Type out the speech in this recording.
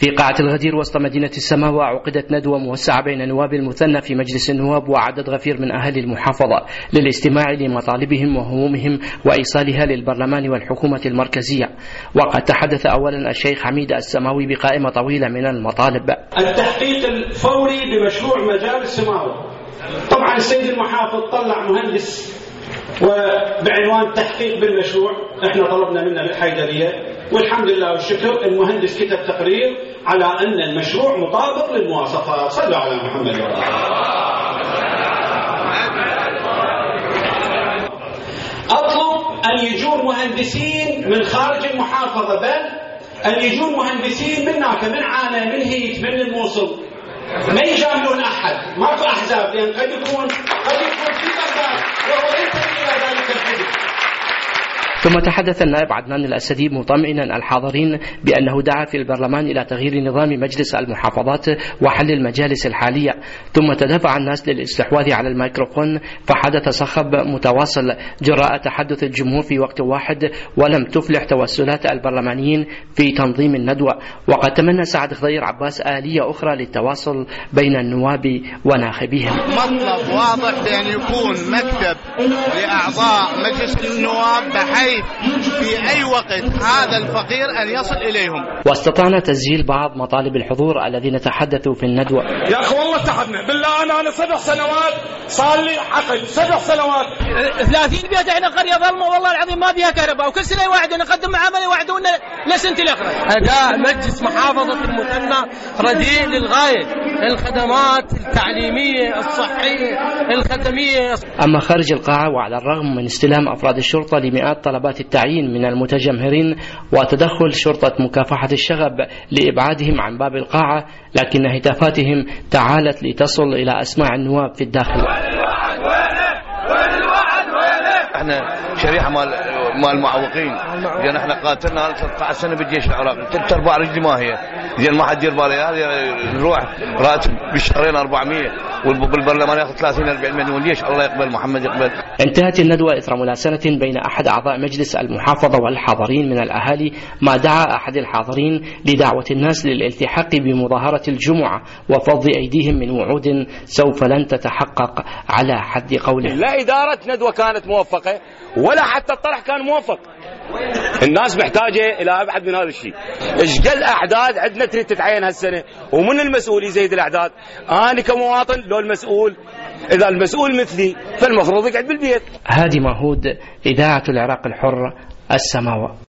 في قاعة الغدير وسط مدينة السماوة عقدت ندوة موسعة بين نواب المثنى في مجلس النواب وعدد غفير من أهالي المحافظة للاستماع لمطالبهم وهمومهم وإيصالها للبرلمان والحكومة المركزية. وقد تحدث أولا الشيخ حميد السماوي بقائمة طويلة من المطالب. التحقيق الفوري بمشروع مجال السماوة. طبعا السيد المحافظ طلع مهندس وبعنوان تحقيق بالمشروع، احنا طلبنا منه بالحيدرية والحمد لله والشكر المهندس كتب تقرير على أن المشروع مطابق للمواصفات. صلوا على محمد. أطلب أن يجون مهندسين من خارج المحافظة، بل أن يجون مهندسين من عانى، من هيت، من الموصل، ما يجاملون أحد، ماكو أحزاب، لأن قد يكون في بغداد وهو ينتمي إلى ذلك الحزب. ثم تحدث النائب عدنان الأسدي مطمئنا الحاضرين بأنه دعا في البرلمان إلى تغيير نظام مجلس المحافظات وحل المجالس الحالية. ثم تدافع الناس للاستحواذ على الميكروفون فحدث صخب متواصل جراء تحدث الجمهور في وقت واحد، ولم تفلح توسلات البرلمانيين في تنظيم الندوة. وقد تمنى سعد خضير عباس آلية أخرى للتواصل بين النواب وناخبيهم. مطلب واضح بأن يكون مكتب لأعضاء مجلس النواب بحيث في أي وقت هذا الفقير أن يصل إليهم. واستطعنا تسجيل بعض مطالب الحضور الذين تحدثوا في الندوة. يا أخي والله تعبنا بالله، أنا 7 سنوات صار لي عقد 7 سنوات 30 بيت احنا قرية ظلمة والله العظيم ما فيها كهرباء، وكل سنة يوعدونا نقدم معاملة يوعدونا لسنة الأخرى. أداء مجلس محافظة المثنى رديء للغاية، الخدمات التعليمية الصحية الخدمية. أما خارج القاعة وعلى الرغم من استلام أفراد الشرطة لمئات طلبات التعيين من المتجمهرين وتدخل شرطة مكافحة الشغب لإبعادهم عن باب القاعة، لكن هتافاتهم تعالت لتصل إلى أسماع النواب في الداخل. احنا شريحة مال المعوقين، لأن احنا قاتلنا 13 سنة بالجيش العراقي، 3/4 رجلي ما هي، زين ما حد يدير باله، نروح راتب بالشهرين 400 والبرلمان ياخذ 30-40 مليون. والجيش الله يقبل، محمد يقبل. انتهت الندوة إثر مراسلة بين أحد أعضاء مجلس المحافظة والحاضرين من الأهالي، ما دعا أحد الحاضرين لدعوة الناس للالتحاق بمظاهرة الجمعة وفض أيديهم من وعود سوف لن تتحقق على حد قوله. لا إدارة ندوة كانت موفقة ولا حتى الطرح كان موفق. الناس محتاجة إلى أبعد من هذا الشيء. إشقل أعداد عندنا تريد تتعين هالسنة، ومن المسؤول يزيد الأعداد؟ أنا كمواطن لو المسؤول، إذا المسؤول مثلي فالمفروض يقعد بالبيت. هادي مهود، إذاعة العراق الحر، السماوة.